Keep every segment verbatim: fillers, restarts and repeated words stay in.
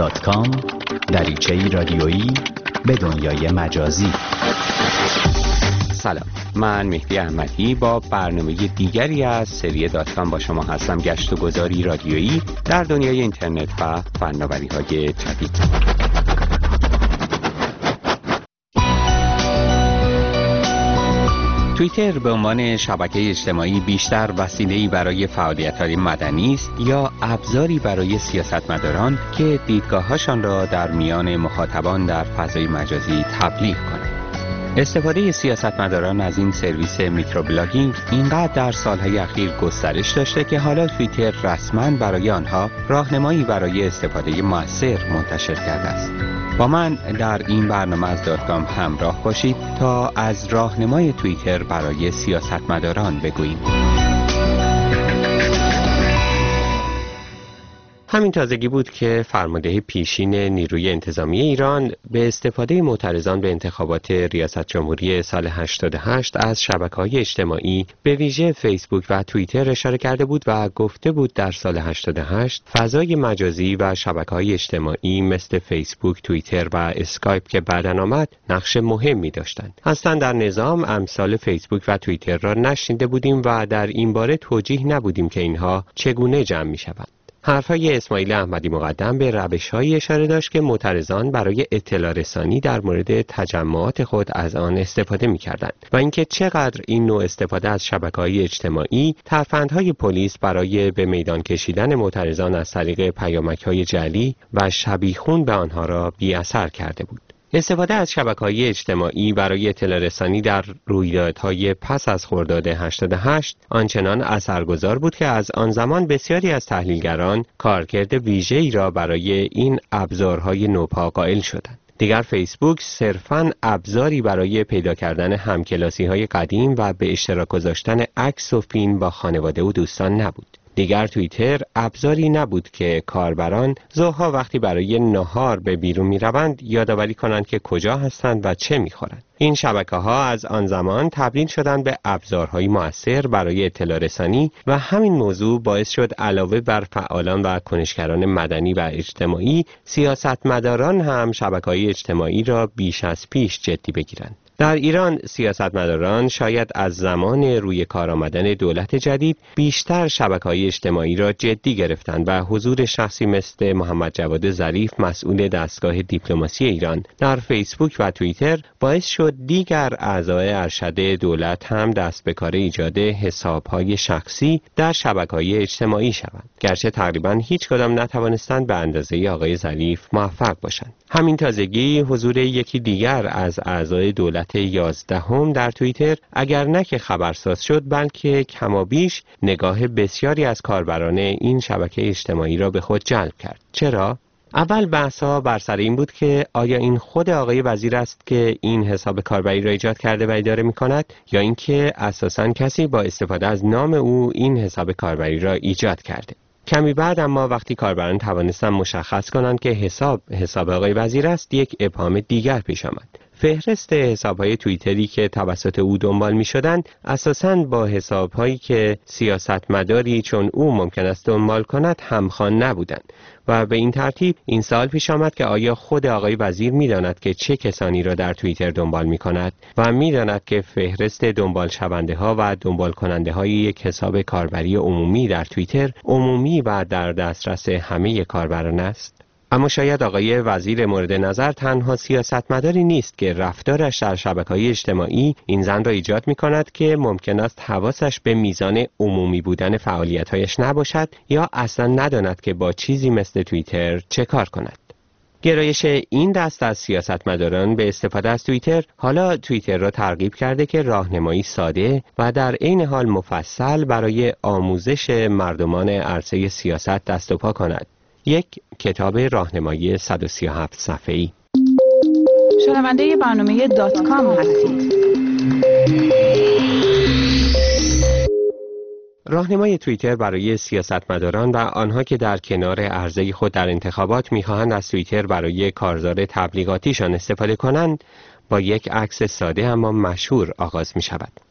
دات کام دریچه‌ای رادیویی به دنیای مجازی. سلام، من مهدی احمدی با برنامه دیگری از سری دات کام با شما هستم. گشت و گذاری رادیویی در دنیای اینترنت و فناوری‌های جدید. توییتر به عنوان شبکه اجتماعی بیشتر وسیله‌ای برای فعالیت‌های مدنی است یا ابزاری برای سیاستمداران که دیدگاه‌هاشان را در میان مخاطبان در فضای مجازی تبلیغ کنند. استفاده سیاستمداران از این سرویس میکروبلاگینگ اینقدر در سالهای اخیر گسترش داشته که حالا توییتر رسما برای آنها راهنمایی برای استفاده مؤثر منتشر کرده است. با من در این برنامه از دات کام همراه باشید تا از راهنمای توییتر برای سیاستمداران بگوییم. همین تازگی بود که فرمانده پیشین نیروی انتظامی ایران به استفاده معترضان به انتخابات ریاست جمهوری سال هشتاد و هشت از شبکه‌های اجتماعی به ویژه فیسبوک و توییتر اشاره کرده بود و گفته بود در سال هشتاد و هشت فضای مجازی و شبکه‌های اجتماعی مثل فیسبوک، توییتر و اسکایپ که بعداً آمد نقش مهمی داشتند. اصلاً در نظام امثال فیسبوک و توییتر را نشنیده بودیم و در این باره توجیه نبودیم که اینها چگونه جمع می‌شوند. حرفهای اسماعیل احمدی مقدم به روش‌هایی اشاره داشت که معترضان برای اطلاع رسانی در مورد تجمعات خود از آن استفاده می‌کردند و اینکه چقدر این نوع استفاده از شبکه‌های اجتماعی ترفندهای پلیس برای به میدان کشیدن معترضان از طریق پیامک‌های جعلی و شبیخون به آنها را بی‌اثر کرده بود. استفاده از شبکه‌های اجتماعی برای اطلاع رسانی در رویدادهای پس از خرداد هشتاد و هشت آنچنان اثرگذار بود که از آن زمان بسیاری از تحلیلگران کارکرد ویژه‌ای را برای این ابزارهای نوپا قائل شدند. دیگر فیسبوک صرفاً ابزاری برای پیدا کردن همکلاسی‌های قدیم و به اشتراک گذاشتن عکس و فیلم با خانواده و دوستان نبود. دیگر توییتر ابزاری نبود که کاربران ظهرها وقتی برای نهار به بیرون می روند یادآوری کنند که کجا هستند و چه می خورند. این شبکه‌ها از آن زمان تبدیل شدند به ابزارهای مؤثر برای اطلاع رسانی و همین موضوع باعث شد علاوه بر فعالان و کنشگران مدنی و اجتماعی، سیاستمداران هم شبکه‌های اجتماعی را بیش از پیش جدی بگیرند. در ایران سیاستمداران شاید از زمان روی کار آمدن دولت جدید بیشتر شبکه‌های اجتماعی را جدی گرفتند و حضور شخصی مثل محمد جواد ظریف مسئول دستگاه دیپلماسی ایران در فیسبوک و توییتر باعث شد دیگر اعضای ارشد دولت هم دست به کار ایجاد حساب‌های شخصی در شبکه‌های اجتماعی شوند، گرچه تقریباً هیچ کدام نتوانستند به اندازه آقای ظریف موفق باشند. همین تازگی حضور یکی دیگر از اعضای دولت یازدهم در توییتر اگر نه که خبرساز شد بلکه کمابیش نگاه بسیاری از کاربران این شبکه اجتماعی را به خود جلب کرد. چرا؟ اول بحث‌ها بر سر این بود که آیا این خود آقای وزیر است که این حساب کاربری را ایجاد کرده و اداره می‌کند یا اینکه اساساً کسی با استفاده از نام او این حساب کاربری را ایجاد کرده. کمی بعد اما وقتی کاربران توانستند مشخص کنند که حساب حساب آقای وزیر است، یک ابهام دیگر پیش آمد. فهرست حساب‌های توییتری که توسط او دنبال می‌شدند اساساً با حساب‌هایی که سیاستمداری چون او ممکن است دنبال کند همخوان نبودند و به این ترتیب این سوال پیش آمد که آیا خود آقای وزیر می‌داند که چه کسانی را در توییتر دنبال می‌کند و می‌داند که فهرست دنبال شونده‌ها و دنبال کننده‌های یک حساب کاربری عمومی در توییتر عمومی و در دسترس همه کاربران است؟ اما شاید آقای وزیر مورد نظر تنها سیاستمداری نیست که رفتارش در شبکه‌های اجتماعی این زن را ایجاد می‌کند که ممکن است حواسش به میزان عمومی بودن فعالیت‌هایش نباشد یا اصلا نداند که با چیزی مثل توییتر چه کار کند. گرایش این دست از سیاستمداران به استفاده از توییتر حالا توییتر را ترغیب کرده که راهنمایی ساده و در عین حال مفصل برای آموزش مردمان عرصه سیاست دست و پا کند. یک کتاب راهنمایی صد و سی و هفت صفحه‌ای. شنونده برنامه دات کام هستید. راهنمای توییتر برای سیاستمداران و آنها که در کنار عرضه خود در انتخابات می‌خواهند از توییتر برای کارزار تبلیغاتیشان استفاده کنند با یک عکس ساده اما مشهور آغاز می‌شود.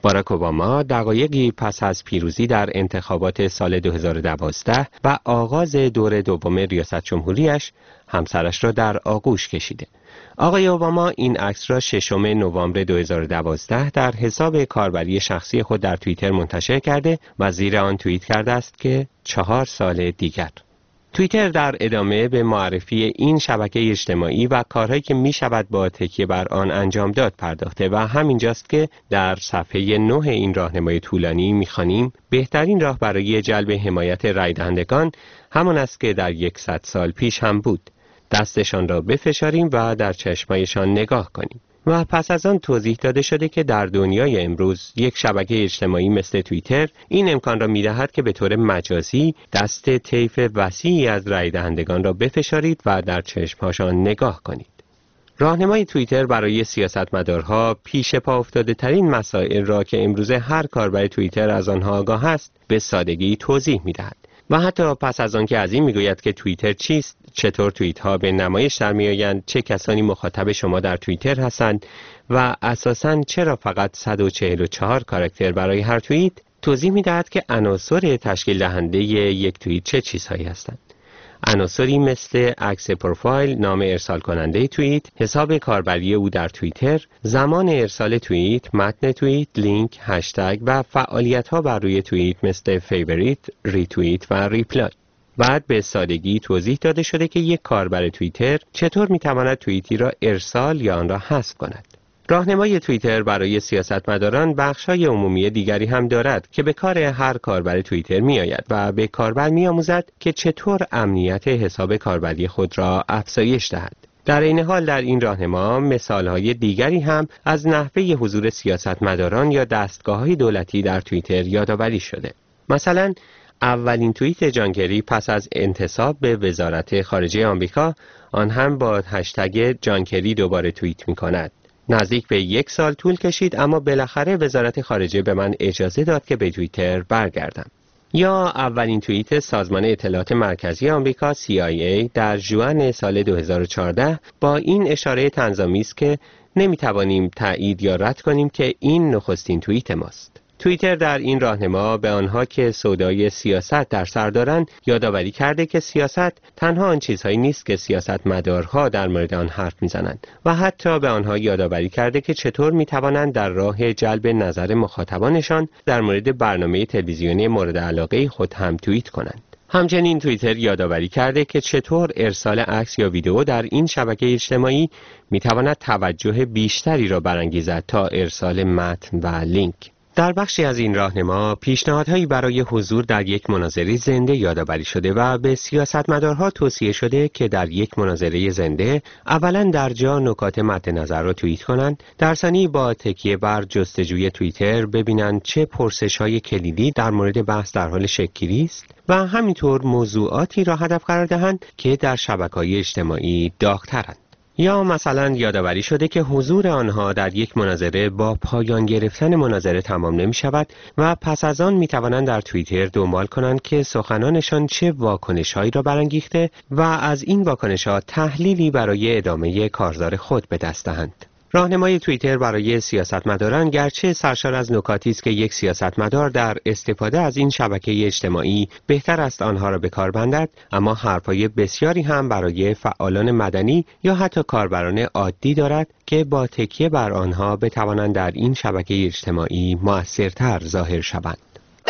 باراک اوباما دقایقی پس از پیروزی در انتخابات سال دو هزار و دوازده و آغاز دور دوم ریاست جمهوریش همسرش را در آغوش کشیده. آقای اوباما این عکس را ششم نوامبر دو هزار و دوازده در حساب کاربری شخصی خود در توییتر منتشر کرده و زیر آن توییت کرده است که چهار سال دیگر. توییتر در ادامه به معرفی این شبکه اجتماعی و کارهایی که می شود با تکیه بر آن انجام داد پرداخته و همینجاست که در صفحه نه این راهنمای طولانی می خوانیم بهترین راه برای جلب حمایت رای دهندگان همان است که در یکصد سال پیش هم بود. دستشان را بفشاریم و در چشمایشان نگاه کنیم. و پس از آن توضیح داده شده که در دنیای امروز یک شبکه اجتماعی مثل توییتر این امکان را می‌دهد که به طور مجازی دست طیف وسیعی از رای دهندگان را بفشارید و در چشم‌هاشان نگاه کنید. راهنمای توییتر برای سیاستمدارها پیش پا افتاده ترین مسائل را که امروزه هر کاربر توییتر از آنها آگاه است به سادگی توضیح می‌دهد. و حتی پس از آن که از این میگوید که توییتر چیست، چطور توییت ها به نمایش در میآیند، چه کسانی مخاطب شما در توییتر هستند و اساساً چرا فقط صد و چهل و چهار کاراکتر برای هر توییت، توضیح میدهد که عناصر تشکیل دهنده یک توییت چه چیزهایی هستند. عناصری مثل عکس پروفایل، نام ارسال کننده توییت، حساب کاربری او در توییتر، زمان ارسال توییت، متن توییت، لینک، هشتگ و فعالیت‌ها بر روی توییت مثل فیوریت، ریتوییت و ریپلای. بعد به سادگی توضیح داده شده که یک کاربر توییتر چطور می‌تواند توییتی را ارسال یا آن را حذف کند. راهنمای توییتر برای سیاستمداران بخش‌های عمومی دیگری هم دارد که به کار هر کاربر توییتر می‌آید و به کاربر می‌آموزد که چطور امنیت حساب کاربری خود را افزایش دهد. در این حال در این راهنما مثال‌های دیگری هم از نحوه حضور سیاستمداران یا دستگاه‌های دولتی در توییتر یادآوری شده. مثلا اولین توییت جان کری پس از انتصاب به وزارت خارجه آمریکا، آن هم با هشتگ جان کری دوباره توییت می‌کند. نزدیک به یک سال طول کشید اما بالاخره وزارت خارجه به من اجازه داد که به توییتر برگردم. یا اولین توییت سازمان اطلاعات مرکزی آمریکا سی آی ای در ژوئن سال دو هزار و چهارده با این اشاره طنزآمیز که نمیتوانیم تایید یا رد کنیم که این نخستین توییت ماست. توییتر در این راهنما به آنها که سودای سیاست در سر دارند یادآوری کرده که سیاست تنها آن چیزهایی نیست که سیاستمدارها در مورد آن حرف میزنند و حتی به آنها یادآوری کرده که چطور میتوانند در راه جلب نظر مخاطبانشان در مورد برنامه تلویزیونی مورد علاقه خود هم توییت کنند. همچنین توییتر یادآوری کرده که چطور ارسال عکس یا ویدئو در این شبکه اجتماعی میتواند توجه بیشتری را برانگیزد تا ارسال متن و لینک. در بخشی از این راهنما پیشنهادهایی برای حضور در یک مناظره زنده یادآوری شده و به سیاستمدارها توصیه شده که در یک مناظره زنده اولا در جا نکات مد نظر را توییت کنند، در ثانی با تکیه بر جستجوی توییتر ببینند چه پرسش‌های کلیدی در مورد بحث در حال شکل‌گیری است و همینطور موضوعاتی را هدف قرار دهند که در شبکه‌های اجتماعی داغ‌ترند. یا مثلا یادآوری شده که حضور آنها در یک مناظره با پایان گرفتن مناظره تمام نمی شود و پس از آن می توانند در توییتر دنبال کنند که سخنانشان چه واکنش‌هایی را برانگیخته و از این واکنش‌ها تحلیلی برای ادامه کارزار خود به دست دهند. راهنمای توییتر برای سیاستمداران گرچه سرشار از نکاتی است که یک سیاستمدار در استفاده از این شبکه اجتماعی بهتر است آنها را به کار بندد، اما حرفهای بسیاری هم برای فعالان مدنی یا حتی کاربران عادی دارد که با تکیه بر آنها بتوانند در این شبکه اجتماعی مؤثرتر ظاهر شوند.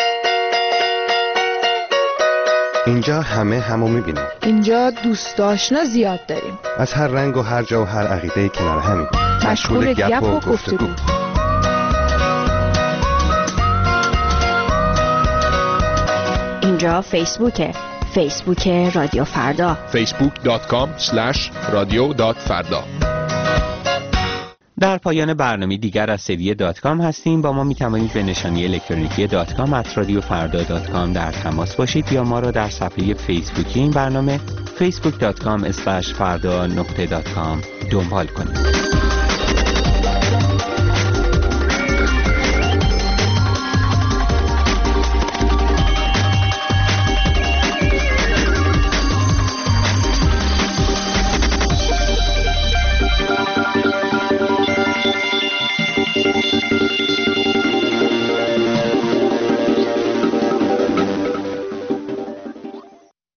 اینجا همه همو میبینیم. اینجا دوست آشنا زیاد داریم. از هر رنگ و هر جا و هر عقیده کنار همیم. مشغول گپ و گفتگو. اینجا فیسبوکه. فیسبوک رادیو فردا. فیسبوک دات کام اسلش رادیو دات فردا. در پایان برنامه دیگر از سری دات کام هستیم. با ما می توانید به نشانی الکترونیکی دات کام ات رادیو فردا دات کام در تماس باشید یا ما را در صفحه فیسبوکی این برنامه فیسبوک دات کام اسلش فردا نقطه دات کام دنبال کنید.